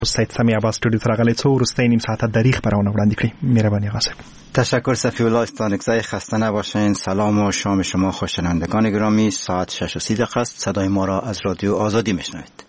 سید سمی عباس استودیو ترغلی څو وروستۍ نیم ساعت دریغ برامون وړاندې کړي. مهرباني آقا صاحب. تشکر صفی الله استانکزای. خسته نباشین. سلام و شام شما خوشنوندگان گرامی. ساعت 6:30 است. صدای ما را از رادیو آزادی میشنوید.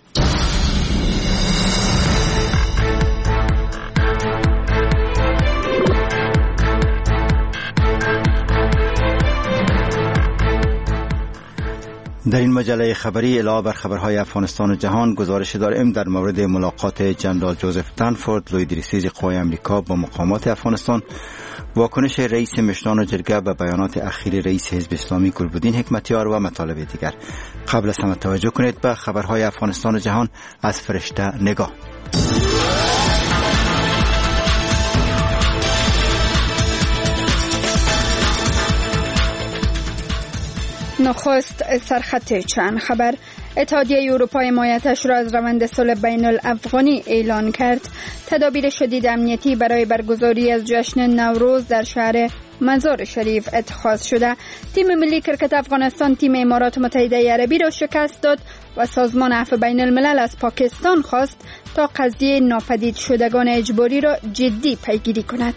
در این مجله خبری علاوه بر خبرهای افغانستان و جهان گزارش داریم در مورد ملاقات جنرال جوزف دنفورد لوی درسیج قوای امریکا با مقامات افغانستان، واکنش رئیس مشران جرگه به بیانات اخیر رئیس حزب اسلامی گلبدین حکمتیار و مطالب دیگر. قبل از همه توجه کنید به خبرهای افغانستان و جهان از فرشته نگاه. نخست سرخط چند خبر. اتحادیه اروپا حمایتش را از روند صلح بین الافغانی اعلان کرد. تدابیر شدید امنیتی برای برگزاری از جشن نوروز در شهر مزار شریف اتخاذ شده. تیم ملی کرکت افغانستان تیم امارات متحده عربی را شکست داد و سازمان عفو بین الملل از پاکستان خواست تا قضیه ناپدید شدگان اجباری را جدی پیگیری کند.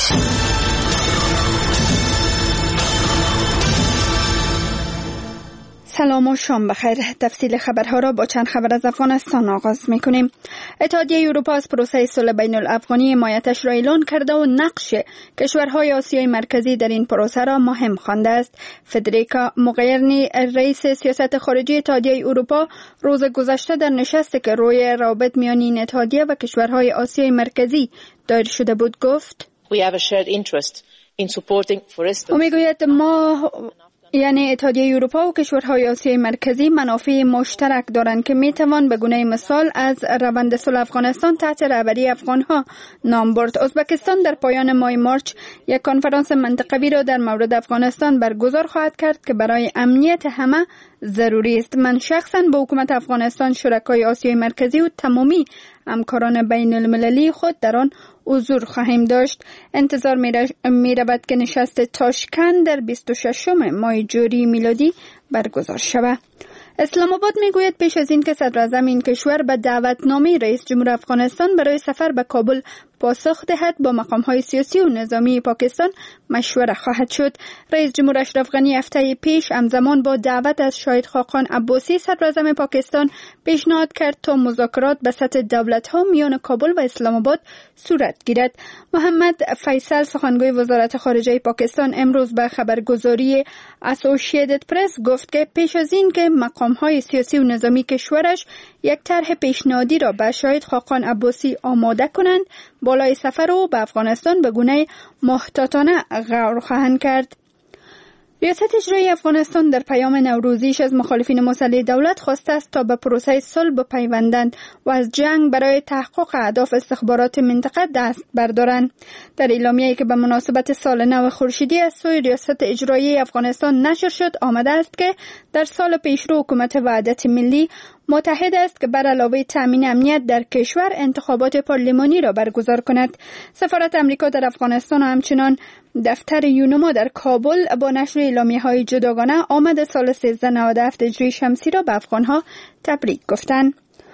سلام و شام بخیر. تفصیل خبرها را با چند خبر از افغانستان آغاز می‌کنیم. اتحادیه اروپا از پروسه صلح بین الافغانی حمایتش را اعلان کرده و نقش کشورهای آسیای مرکزی در این پروسه را مهم خوانده است. فدریکا موغرینی رئیس سیاست خارجی اتحادیه اروپا روز گذشته در نشستی که روی روابط میان این اتحادیه و کشورهای آسیای مرکزی دایر شده بود گفت: میگوید ما یعنی اتحادیه اروپا و کشورهای آسیای مرکزی منافع مشترک دارند که میتوان به گونه مثال از روند صلح افغانستان تحت رهبری افغانها نام برد. ازبکستان در پایان ماه مارچ یک کنفرانس منطقوی را در مورد افغانستان برگزار خواهد کرد که برای امنیت همه ضروری است. من شخصا به حکومت افغانستان، شرکای آسیای مرکزی و تمامی همکاران بین المللی خود در آن حضور خواهیم داشت. انتظار می رود که نشست تاشکند در 26 ماه جوری میلادی برگزار شود. اسلام آباد میگوید پیش از این که صدر اعظم این کشور به دعوتنامه رئیس جمهور افغانستان برای سفر به کابل پاسخ دهد با مقام‌های سیاسی و نظامی پاکستان مشوره خواهد شد. رئیس جمهور اشرف غنی هفته پیش همزمان با دعوت از شاهد خاقان عباسی صدر اعظم پاکستان پیشنهاد کرد تا مذاکرات به سطح دولت‌ها میان کابل و اسلام آباد صورت گیرد. محمد فیصل سخنگوی وزارت خارجه پاکستان امروز به خبرگزاری اسوسییتد پرس گفت که پیش از این که مقام‌های سیاسی و نظامی کشورش یک طرح پیشنهادی را به شاهد خاقان عباسی آماده کنند، بالای سفر او به افغانستان به گونه محتاطانه غور خواهند کرد. ریاست اجرایی افغانستان در پیام نوروزیش از مخالفین مسلح دولت خواسته است تا به پروسه صلح بپیوندند و از جنگ برای تحقق اهداف استخبارات منطقه دست بردارند. در اعلامیه‌ای که به مناسبت سال نو خورشیدی از سوی ریاست اجرایی افغانستان نشر شد آمده است که در سال پیشرو حکومت وحدت ملی متحد است که بر علاوه تامین امنیت در کشور انتخابات پارلمانی را برگزار کند. سفارت امریکا در افغانستان و همچنان دفتر یونما در کابل با نشر اعلامیه‌های جداگانه آمد سال 1397 هجری شمسی را به افغانها تبریک گفتند.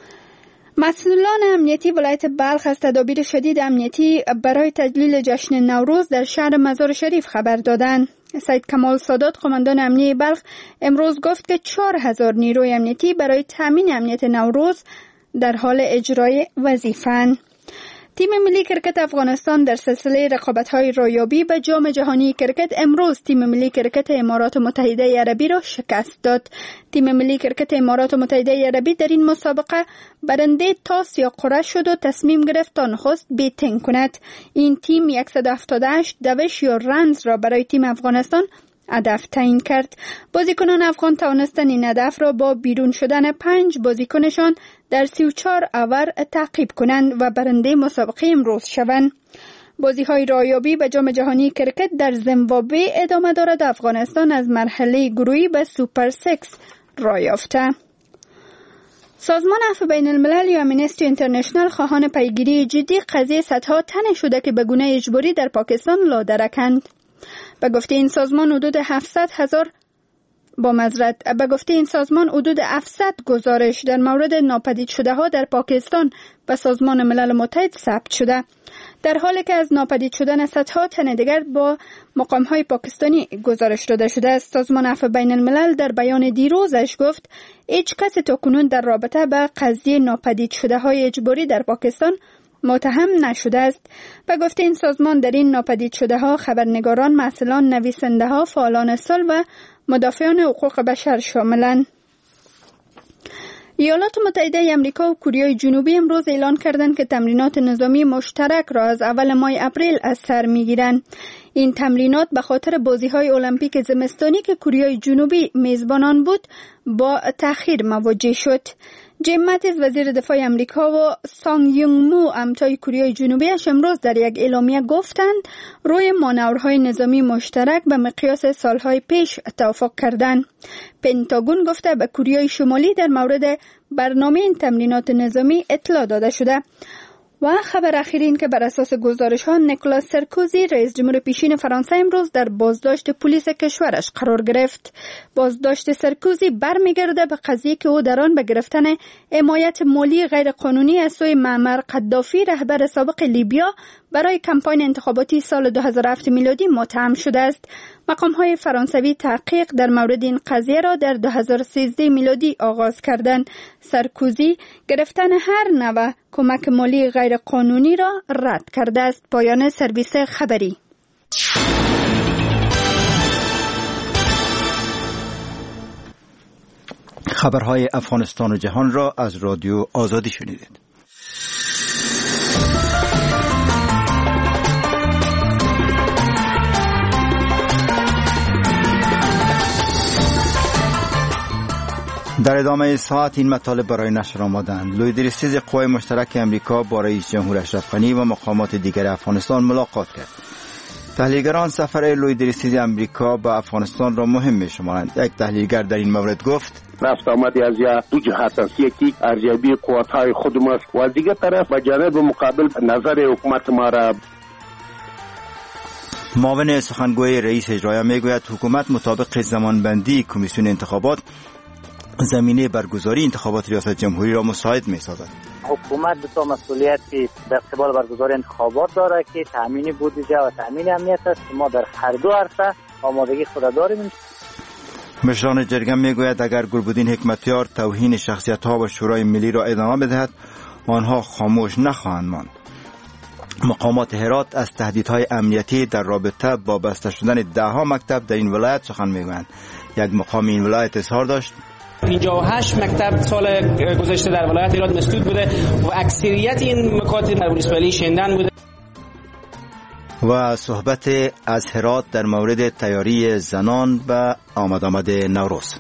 مسئولان امنیتی ولایت بلخ از تدابیر شدید امنیتی برای تجلیل جشن نوروز در شهر مزار شریف خبر دادند. سید کمال سادات قماندان امنیتی بلخ امروز گفت که 4000 نیروی امنیتی برای تامین امنیت نوروز در حال اجرای وظیفه‌اند. تیم ملی کرکت افغانستان در سلسله رقابت‌های رایابی به جام جهانی کرکت امروز تیم ملی کرکت امارات متحده عربی را شکست داد. تیم ملی کرکت امارات متحده عربی در این مسابقه برنده تاس یا قرعه شد و تصمیم گرفت تا نخست بیتینگ کند. این تیم 178 دوش یا رنز را برای تیم افغانستان هدف تعیین کرد. بازیکنان افغان توانستند این هدف را با بیرون شدن 5 بازیکنشان در 34 اوور تعقیب کنند و برنده مسابقه امروز شوند. بازی‌های رایابی به جام جهانی کرکت در زیمبابوه ادامه دارد. افغانستان از مرحله گروهی به سوپر 6 راه یافته. سازمان عفو بین الملل یا امنستی اینترنشنال خواهان پیگیری جدی قضیه صدها تن شده که به گونه اجباری در پاکستان لادرکند. به گفته این سازمان حدود 700,000 با معذرت، به گفته این سازمان حدود 700 گزارش در مورد ناپدید شده ها در پاکستان به سازمان ملل متحد ثبت شده، در حالی که از ناپدید شدن صدها تن دیگر با مقام های پاکستانی گزارش داده شده است. سازمان عفو بین الملل در بیان دیروزش گفت هیچ کس تاکنون در رابطه به قضیه ناپدید شده های اجباری در پاکستان متهم نشده است. به گفته این سازمان در این ناپدید شده ها خبرنگاران، مسئولان، نویسنده ها، فعالان صلح و مدافعان حقوق بشر شاملند. ایالات متحده آمریکا و کره جنوبی امروز اعلان کردند که تمرینات نظامی مشترک را از اول ماه اپریل از سر میگیرند. این تمرینات به خاطر بازی‌های المپیک زمستانی که کره جنوبی میزبانان بود با تأخیر مواجه شد. جیم ماتیس وزیر دفاع آمریکا و سانگ یونگ مو همتای کره جنوبی امروز در یک اعلامیه گفتند روی مانورهای نظامی مشترک به مقیاس سالهای پیش توافق کردند. پنتاگون گفته به کره شمالی در مورد برنامه این تمرینات نظامی اطلاع داده شده. و خبر اخیر این که بر اساس گزارش ها نیکولاس سرکوزی رئیس جمهور پیشین فرانسه امروز در بازداشت پلیس کشورش قرار گرفت. بازداشت سرکوزی برمیگرده به قضیه که او در آن به گرفتن حمایت مالی غیر قانونی از سوی معمر قدافی رهبر سابق لیبیا برای کمپاین انتخاباتی سال 2007 میلادی متهم شده است. مقام های فرانسوی تحقیق در مورد این قضیه را در 2013 میلادی آغاز کردند. سرکوزی گرفتن هر نوع کمک مالی غیر قانونی را رد کرده است. پایان سرویس خبری. خبرهای افغانستان و جهان را از رادیو آزادی شنیدید. در ادامه ساعت این مطالب برای نشر آمدند. لوی درستیز قوای مشترک امریکا با رئیس جمهور اشرف غنی و مقامات دیگر افغانستان ملاقات کرد. تحلیلگران سفر لوی درستیز امریکا به افغانستان را مهم می‌شمارند. یک تحلیلگر در این مورد گفت: رفت آمد از دو جهت است، یکی ارزیابی قوت‌های خود ماست و از دیگر طرف به جانب مقابل نظر حکومت ما را. معاون سخنگوی رئیس اجرایی میگوید حکومت مطابق زمانبندی کمیسیون انتخابات زمینه برگزاری انتخابات ریاست جمهوری را مساعد می‌سازد. حکومت دو مسئولیتی در قبال برگزاری انتخابات دارد که تامین بودجه و تامین امنیت است. ما در هر دو عرصه آمادگی خود داریم. مشران جرگه میگوید اگر گلبدین حکمتیار توهین شخصیت‌ها و شورای ملی را ادامه بدهد آنها خاموش نخواهند ماند. مقامات هرات از تهدیدهای امنیتی در رابطه با بسته شدن ده‌ها مکتب در این ولایت سخن میگویند. یک مقام این ولایت اظهار داشت 58 مکتب سال گذشته در ولایت هرات مسدود بوده و اکثریت این مکاتب در ولسوالی شندن بوده. و صحبت از هرات در مورد تیاری زنان به آمد نوروز.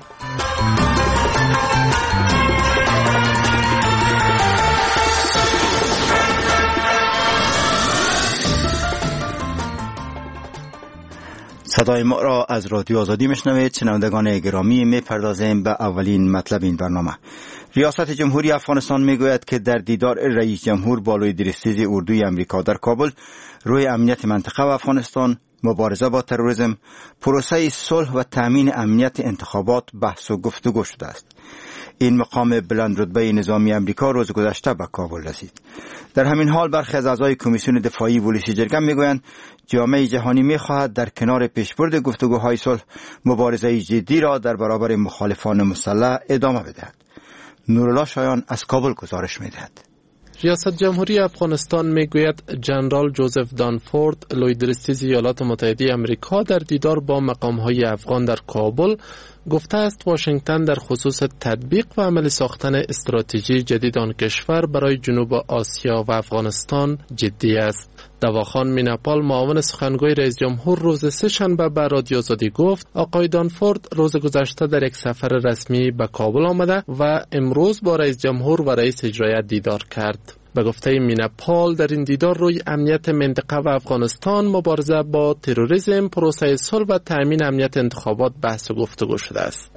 صدای ما را از رادیو آزادی میشنوید. شنوندگان گرامی، میپردازیم به اولین مطلب این برنامه. ریاست جمهوری افغانستان میگوید که در دیدار رئیس جمهور با لوی درستیز اردوی امریکا در کابل روی امنیت منطقه و افغانستان، مبارزه با تروریسم، پروسه صلح و تامین امنیت انتخابات بحث و گفتگو شده است. این مقام بلند رتبه نظامی امریکا روز گذشته به کابل رسید. در همین حال برخی از اعضای کمیسیون دفاعی ولسی جرگه میگویند جامعه جهانی میخواهد در کنار پیشبرد گفتگوهای صلح مبارزه جدی را در برابر مخالفان مسلح ادامه بدهد. نورالله شایان از کابل گزارش میدهد. ریاست جمهوری افغانستان میگوید جنرال جوزف دانفورد لوی درستیز ایالات متحده آمریکا در دیدار با مقام‌های افغان در کابل گفته است واشنگتن در خصوص تطبیق و عملی ساختن استراتژی جدید آن کشور برای جنوب آسیا و افغانستان جدی است. دواخان میناپال معاون سخنگوی رئیس جمهور روز سه‌شنبه به رادیو آزادی گفت آقای دانفورد روز گذشته در یک سفر رسمی به کابل آمده و امروز با رئیس جمهور و رئیس اجرایی دیدار کرد. به گفته مینا پال در این دیدار روی امنیت منطقه و افغانستان، مبارزه با تروریسم، پروسه صلح و تامین امنیت انتخابات بحث و گفتگو شده است.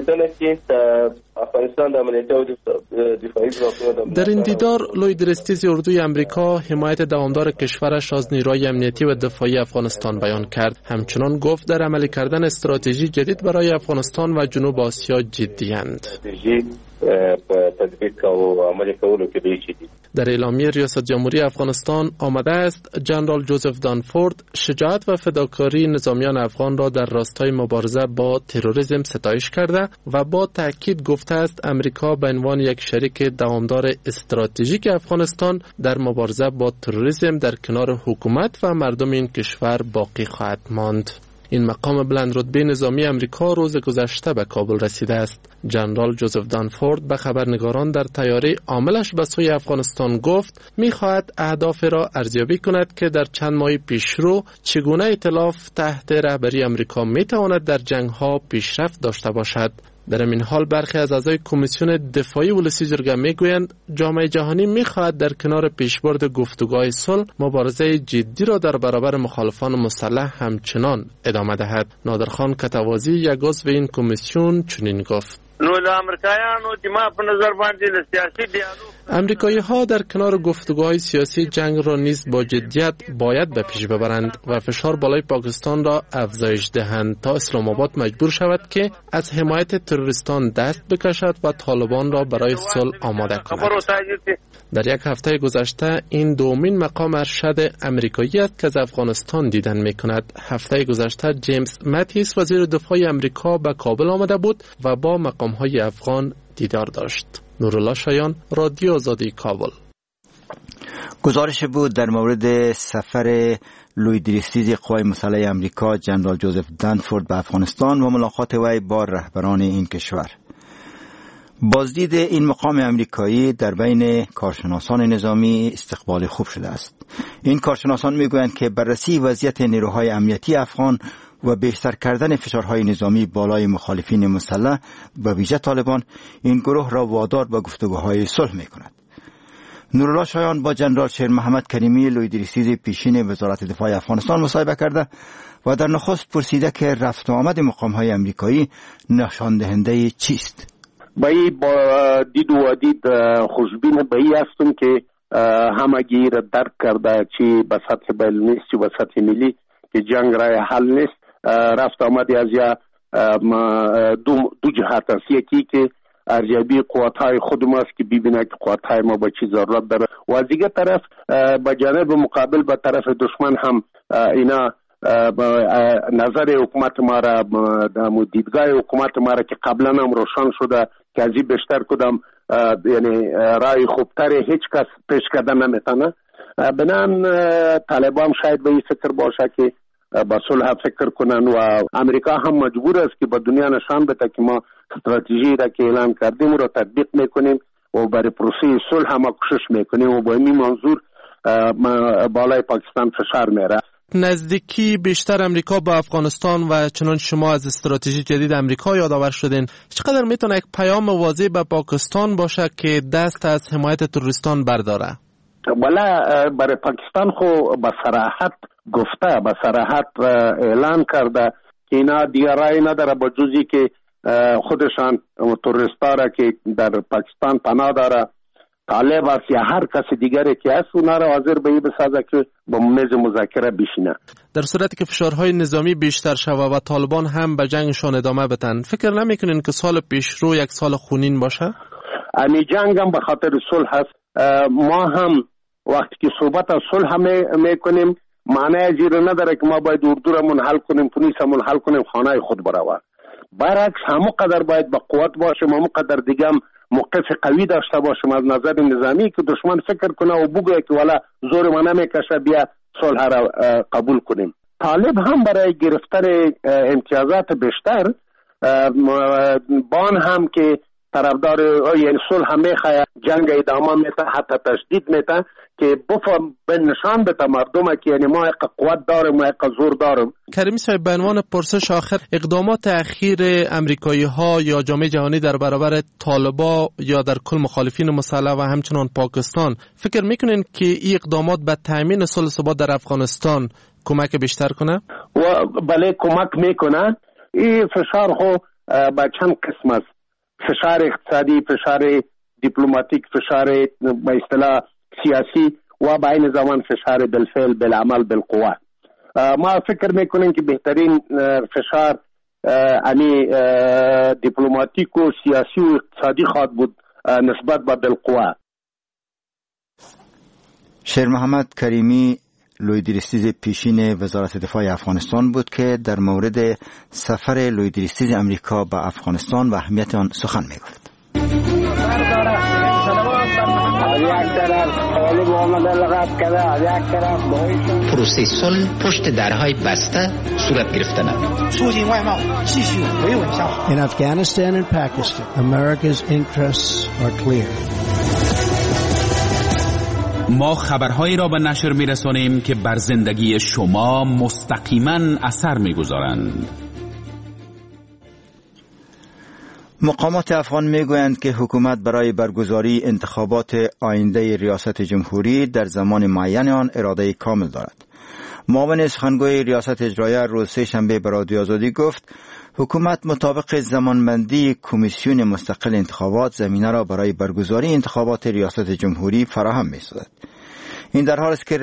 در این دیدار لوید ریستیز اردوی امریکا حمایت دوامدار کشورش از نیروهای امنیتی و دفاعی افغانستان بیان کرد. همچنان گفت در عملی کردن استراتژی جدید برای افغانستان و جنوب آسیا جدی‌اند. در اعلامیه ریاست جمهوری افغانستان آمده است جنرال جوزف دانفورد شجاعت و فداکاری نظامیان افغان را در راستای مبارزه با تروریسم ستایش کرده و با تأکید گفته است امریکا به عنوان یک شریک دوامدار استراتژیک افغانستان در مبارزه با تروریسم در کنار حکومت و مردم این کشور باقی خواهد ماند. این مقام بلند رتبه نظامی امریکا روز گذشته به کابل رسیده است. جنرال جوزف دانفورد به خبرنگاران در طیاره عاملش به سوی افغانستان گفت می‌خواهد اهداف را ارزیابی کند که در چند ماه پیشرو چگونه ائتلاف تحت رهبری امریکا می‌تواند در جنگ‌ها پیشرفت داشته باشد. در این حال برخی از اعضای کمیسیون دفاعی ولسی جرگه میگویند جامعه جهانی میخواهد در کنار پیشبرد گفتگوهای صلح مبارزه جدی را در برابر مخالفان مسلح همچنان ادامه دهد. نادرخان کتوازی یک عضو این کمیسیون چنین گفت: امریکایی ها در کنار گفتگوهای سیاسی جنگ را نیز با جدیت باید به پیش ببرند و فشار بالای پاکستان را افزایش دهند تا اسلام آباد مجبور شود که از حمایت تروریستان دست بکشد و طالبان را برای صلح آماده کند. در یک هفته گذشته این دومین مقام ارشد امریکایی است که از افغانستان دیدن می کند. هفته گذشته جیمز ماتیس وزیر دفاع امریکا به کابل آمده بود و با مقام‌های افغان دیدار داشت. نورالله شایان، رادیو آزادی، کابل. گزارش بود در مورد سفر لوید ریستیز قوای مسلح امریکا جنرال جوزف دانفورد به افغانستان و ملاقات وی با رهبران این کشور. بازدید این مقام امریکایی در بین کارشناسان نظامی استقبال خوب شده است. این کارشناسان میگویند که بررسی وضعیت نیروهای امنیتی افغان و بیشتر کردن فشارهای نظامی بالای مخالفین مسلح و ویژه طالبان این گروه را وادار به گفتگوهای صلح می‌کند. نورالله شایان با جنرال شیر محمد کریمی لوید ریستیز پیشین وزارت دفاع افغانستان مصاحبه کرده و در نخست پرسیده که رفت و آمد مقام‌های امریکایی نشان دهنده چیست؟ با دید و دید خوشبین به این هستم که همگی را درک کرده چی به سطح بین‌المللی و به سطح ملی که جنگ راه حل نیست. رفت آمدی از دو جهت است. یکی که ارزیابی قوت‌های خودم است که ببینه که قوت‌های ما به چی ضرورت داره و از دیگه طرف به جانب مقابل به طرف دشمن هم اینا نظر حکومت ما را دیدگاه حکومت ما را که قبلا هم روشن شده که از این بیشتر کدام یعنی رای خوبتر هیچ کس پیش کردن نمیتونه. بنان طالبان شاید به این فکر باشه که با صلح فکر کنن و امریکا هم مجبور است که با دنیا نشان بده که ما استراتژی را که اعلان کردیم رو تطبیق میکنیم و برای پروسه صلح هم کوشش میکنیم و با این منظور بالای پاکستان فشار میره. نزدیکی بیشتر امریکا با افغانستان و چنان شما از استراتژی جدید امریکا یادآور شدین، چقدر میتونه یک پیام واضح به پاکستان باشه که دست از حمایت تروریستان برداره؟ بله، برای پاکستان خو به صراحت گفته، به صراحت اعلان کرده که اینا دیگر رای نداره با جزی که خودشان تروریستا را که در پاکستان پناه داره طالب است یا هر کس دیگری که هست اونا را حاضر به این بسازه که با میز مذاکره بشینه. در صورتی که فشارهای نظامی بیشتر شود و طالبان هم به جنگشان ادامه بدن، فکر نمیکنین که سال پیشرو یک سال خونین باشه؟ امی جنگ هم به خاطر صلح هست. ما هم وقتی که صحبت از صلح میکنیم معنی از این نداره که ما باید اردو را منحل کنیم، تونیس را منحل کنیم، خانه خود برود. برعکس همون قدر باید با قوت باشیم، همون قدر دیگه هم موقف قوی داشته باشیم از نظر نظامی که دشمن فکر کنه و بگه که والا زور ما نمیکشه بیا صلح را قبول کنیم. طالب هم برای گرفتن امتیازات بیشتر بان هم که طرفدار یعنی صلح میخواه، جنگ ادامه میته، حتی تشدید میته که به نشان بده مردم که یعنی ما یک قوت داریم، ما یک زور داریم. کریمی صاحب، به عنوان پرسش آخر، اقدامات اخیر امریکایی ها یا جامعه جهانی در برابر طالبان یا در کل مخالفین مسلح و همچنان پاکستان، فکر میکنین که این اقدامات به تامین صلح و ثبات در افغانستان کمک بیشتر کنه؟ و بله کمک میکنه. این فشار خو به چند قسم است: فشار اقتصادی، فشار دیپلماتیک، فشار به اصطلاح سیاسی و به این زمان فشار بالفعل، بالعمل، بالقوه. ما فکر میکنیم که بهترین فشار دیپلماتیک و سیاسی و اقتصادی خواهد بود نسبت به بالقوه. شیر محمد کریمی لویدریستیز پیشین وزارت دفاع افغانستان بود که در مورد سفر لویدریستیز امریکا به افغانستان و اهمیت آن سخن میگفت. پروسه صلح پشت درهای بسته صورت گرفتند. In Afghanistan and Pakistan, America's interests are clear. ما خبرهایی را به نشر می‌رسانیم که بر زندگی شما مستقیما اثر می‌گذارند. مقامات افغان میگویند که حکومت برای برگزاری انتخابات آینده ریاست جمهوری در زمان معین آن اراده کامل دارد. معاون سخنگوی ریاست اجراییه روز سه‌شنبه به رادیو آزادی گفت حکومت مطابق زمانبندی کمیسیون مستقل انتخابات زمینه را برای برگزاری انتخابات ریاست جمهوری فراهم می‌سازد. این در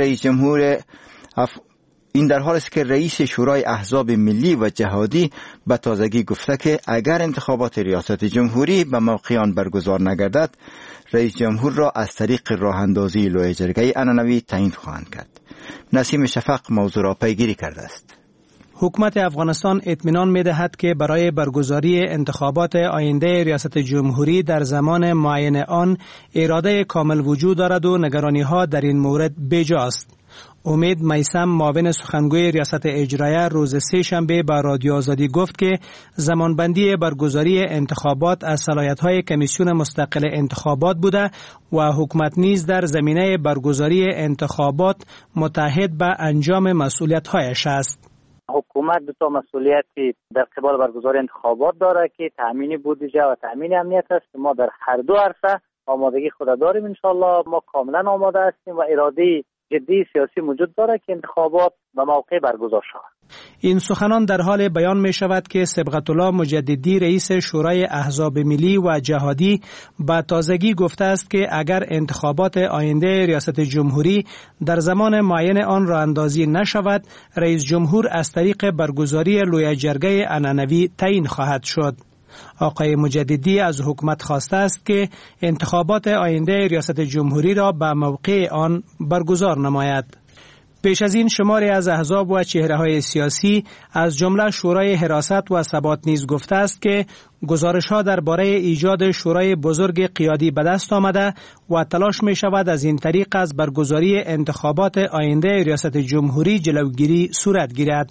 حالی است که رئیس شورای احزاب ملی و جهادی به تازگی گفته که اگر انتخابات ریاست جمهوری به موقع آن برگزار نگردد، رئیس جمهور را از طریق راه اندازی لوی جرگه عنعنوی تعیین خواهند کرد. نسیم شفق موضوع را پیگیری کرده است. حکومت افغانستان اطمینان می‌دهد که برای برگزاری انتخابات آینده ریاست جمهوری در زمان معین آن اراده کامل وجود دارد و نگرانی‌ها در این مورد بیجاست. امید میثم معاون سخنگوی ریاست اجراییه روز سه‌شنبه به رادیو آزادی گفت که زمانبندی برگزاری انتخابات از صلاحیت‌های کمیسیون مستقل انتخابات بوده و حکومت نیز در زمینه برگزاری انتخابات متعهد به انجام مسئولیت‌هایش است. حکومت دو تا مسئولیتی در قبال برگزاری انتخابات داره که تامین بودجه و تامین امنیت است. ما در هر دو عرصه آمادگی خود داریم. انشالله ما کاملا آماده هستیم و اراده جدی سیاسی موجود داره که انتخابات به موقع برگزار شود. این سخنان در حال بیان می شود که صبغت الله مجددی رئیس شورای احزاب ملی و جهادی با تازگی گفته است که اگر انتخابات آینده ریاست جمهوری در زمان معین آن راه اندازی نشود، رئیس جمهور از طریق برگزاری لوی جرگه عنعنوی تعیین خواهد شد. آقای مجددی از حکومت خواسته است که انتخابات آینده ریاست جمهوری را به موقع آن برگزار نماید. پیش از این شماری از احزاب و چهره‌های سیاسی از جمله شورای حراست و ثبات نیز گفته است که گزارش‌ها درباره ایجاد شورای بزرگ قیادی به دست آمده و تلاش می‌شود از این طریق از برگزاری انتخابات آینده ریاست جمهوری جلوگیری صورت گیرد.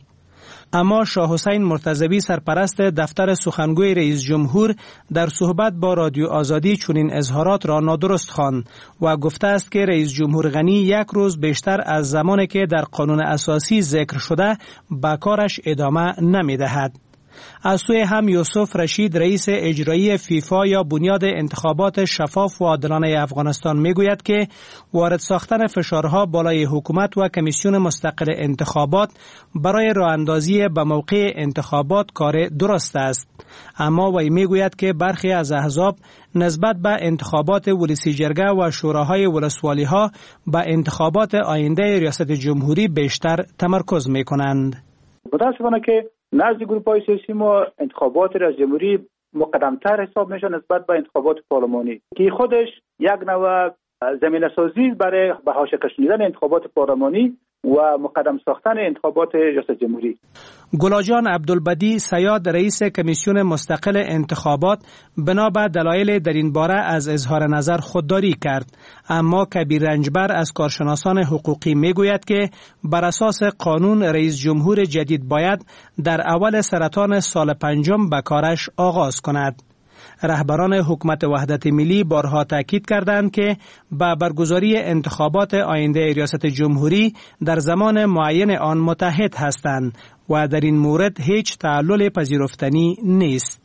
اما شاه حسین مرتضوی سرپرست دفتر سخنگوی رئیس جمهور در صحبت با رادیو آزادی چنین اظهارات را نادرست خواند و گفته است که رئیس جمهور غنی یک روز بیشتر از زمانی که در قانون اساسی ذکر شده به کارش ادامه نمی‌دهد. از سوی هم یوسف رشید رئیس اجرایی فیفا یا بنیاد انتخابات شفاف و عادلانه افغانستان میگوید که وارد ساختن فشارها بالای حکومت و کمیسیون مستقل انتخابات برای راه اندازی به موقع انتخابات کار درست است. اما وی میگوید که برخی از احزاب نسبت به انتخابات ولسی جرگه و شوراهای ولسوالی ها به انتخابات آینده ریاست جمهوری بیشتر تمرکز میکنند. متاسفانه که نزد گروه‌های سیاسی ما انتخابات ریاست جمهوری مقدم‌تر حساب میشه نسبت به انتخابات پارلمانی که خودش یک نوع زمینه سازی برای به حاشیه کشیدن انتخابات پارلمانی و مقدم ساختن انتخابات ریاست جمهوری. گلاجان عبدالبدی صیاد رئیس کمیسیون مستقل انتخابات بنا به دلایل در این باره از اظهار نظر خودداری کرد، اما کبیر رنجبر از کارشناسان حقوقی میگوید که بر اساس قانون رئیس جمهور جدید باید در اول سرطان سال پنجم به کارش آغاز کند. رهبران حکومت وحدت ملی بارها تاکید کردند که با برگزاری انتخابات آینده ریاست جمهوری در زمان معین آن متحد هستند و در این مورد هیچ تعلل پذیرفتنی نیست.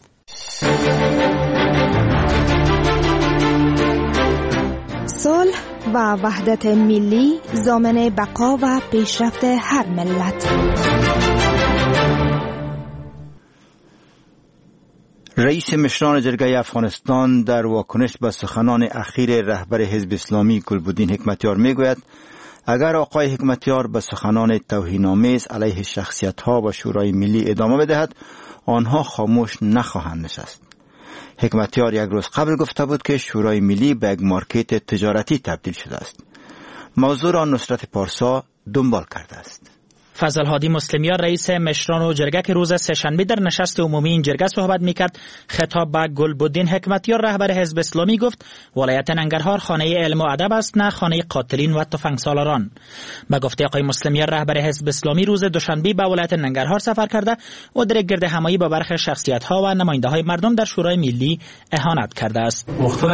صلح و وحدت ملی ضامن بقا و پیشرفت هر ملت. رئیس مشران جرگه افغانستان در واکنش به سخنان اخیر رهبر حزب اسلامی گلبدین حکمتیار میگوید اگر آقای حکمتیار به سخنان توهین‌آمیز علیه شخصیت‌ها و شورای ملی ادامه بدهد آنها خاموش نخواهند نشست. حکمتیار یک روز قبل گفته بود که شورای ملی به یک مارکت تجارتی تبدیل شده است. موضوع را نصرت پارسا دنبال کرده است. فضل هادی مسلمیار رئیس مشران و جرگه که روز سه‌شنبه در نشست عمومی این جرگه صحبت میکرد خطاب به گلبدین حکمتیار رهبر حزب اسلامی گفت ولایت ننگرهار خانه علم و ادب است نه خانه قاتلین و تفنگسالاران. به گفته آقای مسلمیار رهبر حزب اسلامی روز دوشنبه به ولایت ننگرهار سفر کرده و در گرد همایی با برخی شخصیت ها و نماینده های مردم در شورای ملی اهانت کرده است.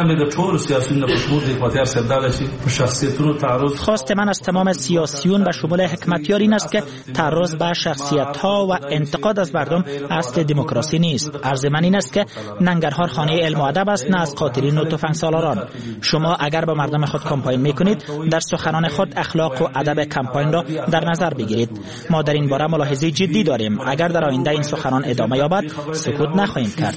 خواست من از تمام سیاسیون و شمول حکمتیار این است که تعرض به شخصیت‌ها و انتقاد از مردم اصل دموکراسی نیست. عرض من این است که ننگرهار خانه علم و ادب است نه از قاتلین و تفنگسالاران. شما اگر با مردم خود کمپاین میکنید در سخنان خود اخلاق و ادب کمپاین را در نظر بگیرید. ما در این باره ملاحظه جدی داریم. اگر در آینده این سخنان ادامه یابد سکوت نخواهیم کرد.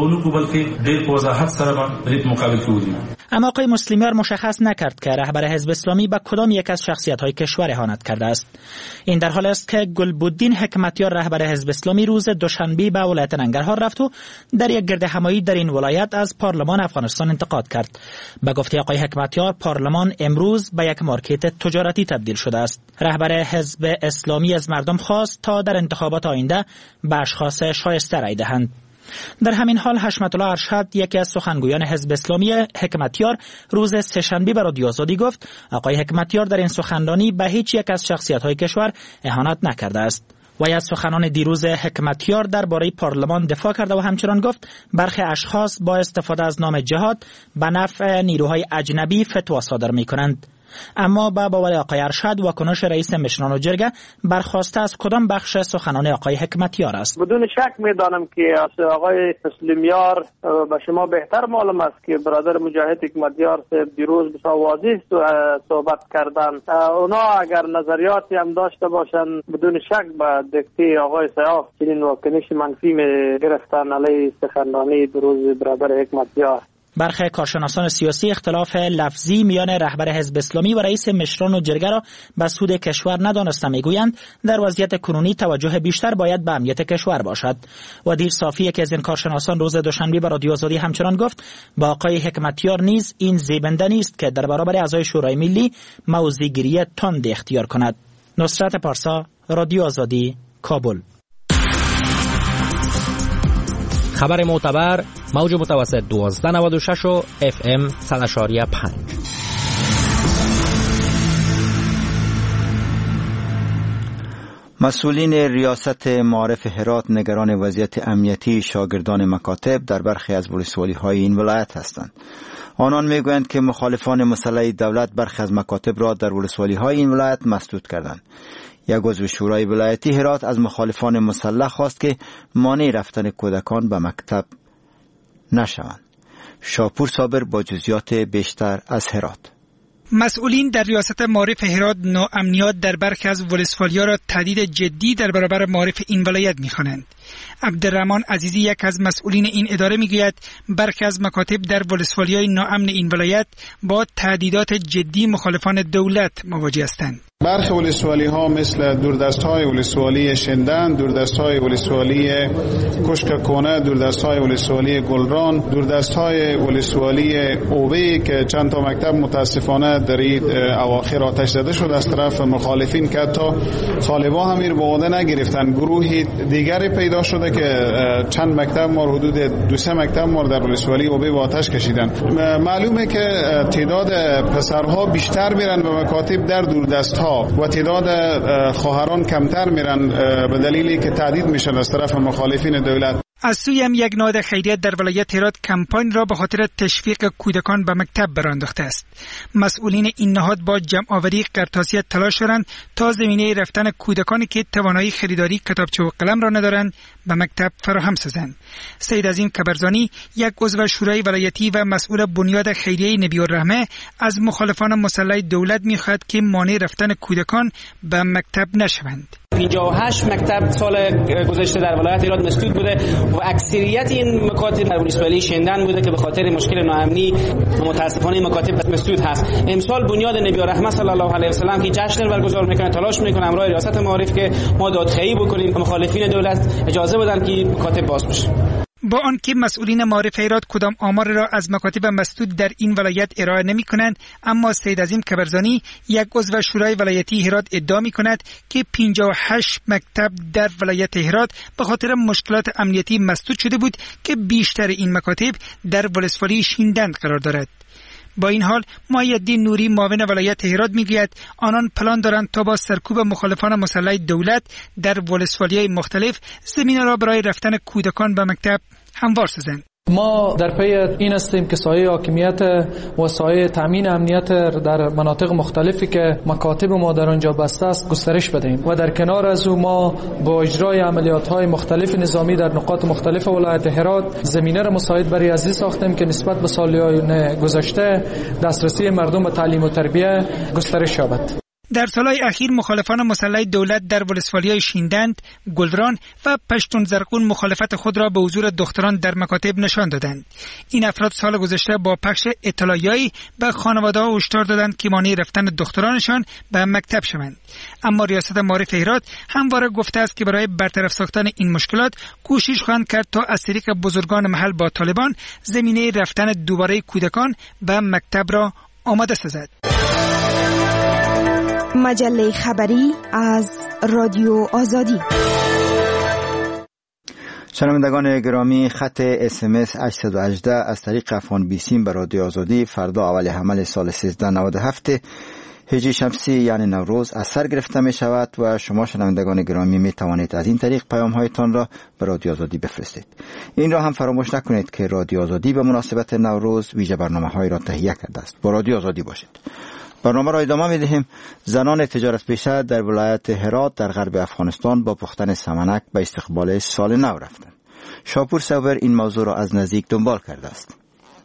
اما آقای مسلمیار مشخص نکرد که رهبر حزب اسلامی به کدام یک از شخصیت‌های کشور اهانت کرده است. این در حال است که گلبدین حکمتیار رهبر حزب اسلامی روز دوشنبه به ولایت ننگرهار رفت و در یک گرد همایی در این ولایت از پارلمان افغانستان انتقاد کرد. به گفته آقای حکمتیار پارلمان امروز به یک مارکت تجارتی تبدیل شده است. رهبر حزب اسلامی از مردم خواست تا در انتخابات آینده به اشخاص شایسته رای دهند. در همین حال حشمت الله ارشد یکی از سخنگویان حزب اسلامی حکمتیار روز سه‌شنبه به رادیو آزادی گفت آقای حکمتیار در این سخنرانی به هیچ یک از شخصیت‌های کشور اهانت نکرده است. وی از سخنان دیروز حکمتیار درباره پارلمان دفاع کرده و همچنان گفت برخی اشخاص با استفاده از نام جهاد به نفع نیروهای اجنبی فتوا صادر می‌کنند. اما با باور آقای ارشد واکنش رئیس مشران و جرگه برخواسته از کدام بخش سخنان آقای حکمتیار است؟ بدون شک میدانم که آقای مسلمیار به شما بهتر معلوم است که برادر مجاهد حکمتیار دیروز بسیار واضح صحبت کردن. اونا اگر نظریاتی هم داشته باشن بدون شک به دکته آقای سیاف چنین واکنش منفی گرفتن علیه سخنرانی دیروز برادر حکمتیار. برخی کارشناسان سیاسی اختلاف لفظی میان رهبر حزب اسلامی و رئیس مشران و جرگه را به سود کشور ندانسته میگویند در وضعیت کنونی توجه بیشتر باید به امنیت کشور باشد. و دیر صافی که از این کارشناسان روز دوشنبه به رادیو آزادی همچنان گفت با آقای حکمتیار نیز این زیبنده نیست که در برابر اعضای شورای ملی موضع‌گیری تند اختیار کند. نصرت پارسا، رادیو آزادی، کابل. خبر معتبر موج متوسط 1296 و FM 100.5. مسئولین ریاست معارف هرات نگران وضعیت امنیتی شاگردان مکاتب در برخی از ولسوالی‌های این ولایت هستند. آنان میگویند که مخالفان مسلح دولت برخی از مکاتب را در ولسوالی‌های این ولایت مسدود کردند. یک عضو شورای ولایتی هرات از مخالفان مسلح خواست که مانع رفتن کودکان به مکتب نشوند. شاپور صابر با جزئیات بیشتر از هرات. مسئولین در ریاست معارف هرات ناامنیات در برخی از ولسوالیا را تهدید جدی در برابر معارف این ولایت می‌خوانند. عبدالرحمن عزیزی یک از مسئولین این اداره میگوید برخی از مکاتب در ولسوالیای ناامن این ولایت با تهدیدات جدی مخالفان دولت مواجه هستند. برخی ولسوالی ها مثل دوردست های ولسوالی شندن، دوردست های ولسوالی کشک کونه، دوردست های ولسوالی گلران، دوردست های ولسوالی اوبی که چند تا مکتب متاسفانه در این اواخر آتش زده شد از طرف مخالفین که حتی طالبان هم این عهده نگرفتن. گروهی دیگری پیدا شده که چند مکتب ما حدود 2-3 مکتب ما در ولسوالی اوبی با آتش کشیدن. معلومه که تعداد پسرها بیشتر میرن به مکاتب در دوردست ها و تعداد خواهران کمتر میرن به دلیلی که تهدید میشن از طرف مخالفین دولت. از سوی هم یک نهاد خیریه در ولایت هرات کمپاین را به خاطر تشویق کودکان به مکتب برانداخته است. مسئولین این نهاد با جمع آوری قرطاسی تلاش دارند تا زمینه رفتن کودکانی که توانایی خریداری کتابچه و قلم را ندارند به مکتب فراهم سازند. سید عظیم کبرزانی، یک عضو شورای ولایتی و مسئول بنیاد خیریه نبی الرحمه، از مخالفان مسلح دولت می‌خواهد که مانع رفتن کودکان به مکتب نشوند. 58 مکتب سال گذشته در ولایت هرات مسدود بوده و اکثریت این مکاتب در ولسوالی شندن بوده که به خاطر مشکل ناامنی متاسفانه مکاتب مسدود هست. امسال بنیاد نبی الرحمه صلی الله علیه و سلم که جشن برگزار میکنه، تلاش میکنه همراه ریاست معارف که ما دادخواهی بکنیم، مخالفین دولت اجازه بدن که مکاتب باز بشه. با آنکه مسئولین معارف هرات کدام آمار را از مکاتب مسدود در این ولایت ارائه نمی کنند، اما سید عظیم کبرزانی، یک عضو شورای ولایتی هرات، ادعا می کند که 58 مکتب در ولایت هرات به خاطر مشکلات امنیتی مسدود شده بود که بیشتر این مکاتب در ولسوالی شیندند قرار دارد. با این حال محی‌الدین نوری، معاون ولایت هرات، میگوید آنان پلان دارند تا با سرکوب مخالفان مسلح دولت در ولسوالی‌های مختلف زمینه را برای رفتن کودکان به مکتب هموار سازند. ما در پی این هستیم که سایه حاکمیت و سایه تامین امنیت در مناطق مختلفی که مکاتب ما در آنجا بسته است گسترش بدهیم و در کنار از او ما با اجرای عملیات‌های مختلف نظامی در نقاط مختلف ولایت هرات زمینه را مساعد برای ازی ساختیم که نسبت به سال‌های گذشته دسترسی مردم به تعلیم و تربیت گسترش یابد. در سالهای اخیر مخالفان مسلح دولت در ولسوالی‌های شیندند، گلران و پشتون زرقون مخالفت خود را به حضور دختران در مکاتب نشان دادند. این افراد سال گذشته با پخش اطلاعیه‌ای به خانواده‌ها هشدار دادند که مانع رفتن دخترانشان به مکتب شوند. اما ریاست معارف هرات همواره گفته است که برای برطرف ساختن این مشکلات کوشش خواهند کرد تا از طریق بزرگان محل با طالبان زمینه رفتن دوباره کودکان به مکتب را آماده سازد. مجله خبری از رادیو آزادی. شنوندگان گرامی، خط SMS 818 از طریق افغان بیسیم به رادیو آزادی فردا اول حمل سال 1397 هجری شمسی یعنی نوروز از سر گرفته می شود و شما شنوندگان گرامی می توانید از این طریق پیام هایتان را به رادیو آزادی بفرستید. این را هم فراموش نکنید که رادیو آزادی به مناسبت نوروز ویژه برنامه های را تهیه کرده است. با رادیو آزادی باشید. برنامه را ادامه می دهیم. زنان تجارت پیشه در ولایت هرات در غرب افغانستان با پختن سمنک به استقبال سال نو رفتند. شاپور صابر این موضوع را از نزدیک دنبال کرده است.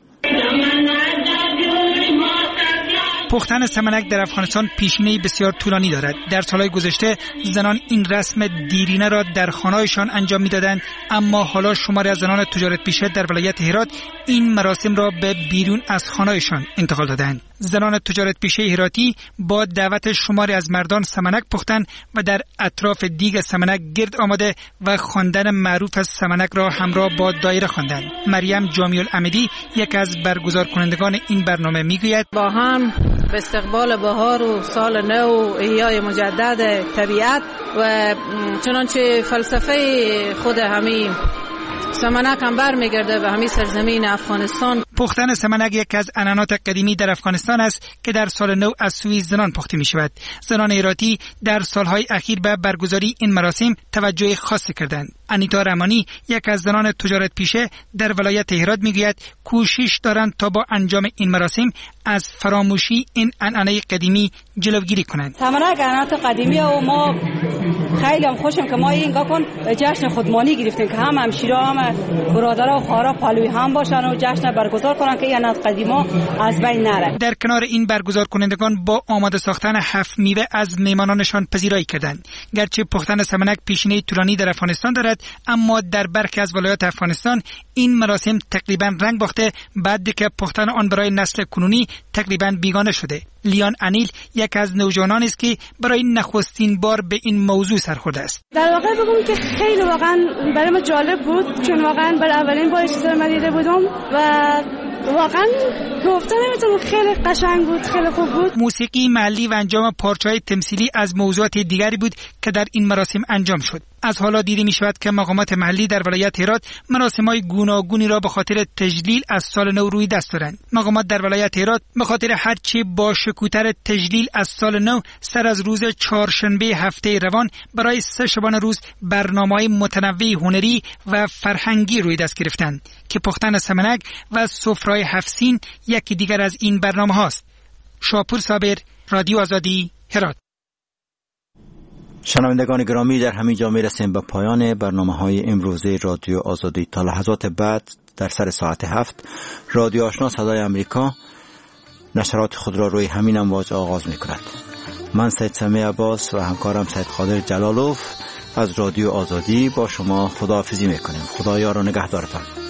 پختن سمنک در افغانستان پیشینه‌ای بسیار طولانی دارد. در سالهای گذشته زنان این رسم دیرینه را در خانه‌هایشان انجام می‌دادند، اما حالا شماری از زنان تجارت پیشه در ولایت هرات این مراسم را به بیرون از خانه‌هایشان انتقال دادند. زنان تجارت پیشه هراتی با دعوت شماری از مردان سمنک پختند و در اطراف دیگ سمنک گرد آمده و خواندن معروف از سمنک را همراه با دایره خواندند. مریم جامی العمدی، یک از برگزار کنندگان این برنامه، میگوید با هم به استقبال بهار و سال نو و احیای مجدد طبیعت و چنانچه فلسفه خود همین سمنک هم برمیگرده به همین سرزمین افغانستان. پختن سمنک یک از عنعنات قدیمی در افغانستان است که در سال نو از سوی زنان پخته می شود. زنان هراتی در سالهای اخیر به برگزاری این مراسم توجه خاصی کردند. انیتا رحمانی، یک از زنان تجارت پیشه در ولایت هرات، میگوید کوشش دارند تا با انجام این مراسم از فراموشی این عنعنه قدیمی جلوگیری کنند. سمنک عنعنات قدیمی و ما خیلی هم خوشم که ما این کن جشن خودمانی گرفتیم که هم همشیرا هم برادرها و خواهرها پالوی هم باشن و جشن برگزار کنن که این از قدیما از بین نره. در کنار این برگزار کنندگان با آماده ساختن 7 میوه از میهمانانشان پذیرایی کردند. گرچه پختن سمنک پیشینه طولانی در افغانستان دارد، اما در برخی از ولایات افغانستان این مراسم تقریبا رنگ باخته بعد که پختن آن برای نسل کنونی تقریبا بیگانه شده. لیان انیل یک از نوجوانان است که برای نخستین بار به این موضوع سرخورده است. در واقع بگم که خیلی واقعا برای من جالب بود، چون واقعا برای اولین بار چیزی رو دیده بودم و واقعا گفتن نمیتونم، خیلی قشنگ بود، خیلی خوب بود. موسیقی محلی و انجام پارچه‌های تمثیلی از موضوعات دیگری بود که در این مراسم انجام شد. از حالا دیده می شود که مقامات محلی در ولایت هرات مراسم‌های گوناگونی را به خاطر تجلیل از سال نو روی دست دارند. مقامات در ولایت هرات به خاطر هرچه با شکوتر تجلیل از سال نو سر از روز چهارشنبه هفته روان برای 3 شبانه روز برنامه‌های متنوع هنری و فرهنگی روی دست گرفتند که پختن سمنک و سفره‌های 7 سین یکی دیگر از این برنامه هاست. شاپور صابر، رادیو آزادی، هرات. شنوندگان گرامی، در همین جا میرسیم به پایان برنامه‌های امروزه رادیو آزادی. تا لحظات بعد در سر ساعت 7 رادیو آشنا صدای امریکا نشرات خود را روی همین امواج آغاز می‌کند. من سید سمیع عباس و همکارم سید قادر جلالوف از رادیو آزادی با شما خداحافظی می‌کنیم. خدایا را نگهدارتان.